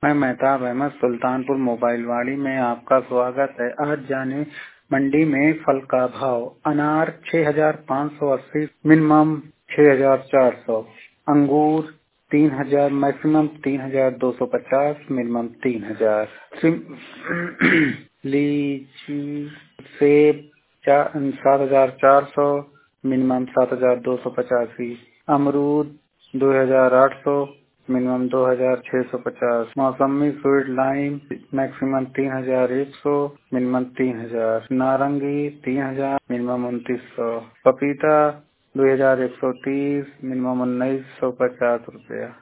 मैं मेहताब अहमद सुल्तानपुर मोबाइल वाड़ी में आपका स्वागत है। आज जाने मंडी में फल का भाव। अनार 6,580 मिनिमम 6,400, अंगूर 3,000 मैक्सिमम 3,250 मिनिमम 3,000, लीची सेब 7,400 मिनिमम 7,285, अमरूद 2,800 मिनिमम 2,650, मौसमी स्वीट लाइम मैक्सिमम 3,100 मिनिमम 3,000, नारंगी 3,000 मिनिमम 2,900, पपीता 2,130 मिनिमम 1,950 रुपया।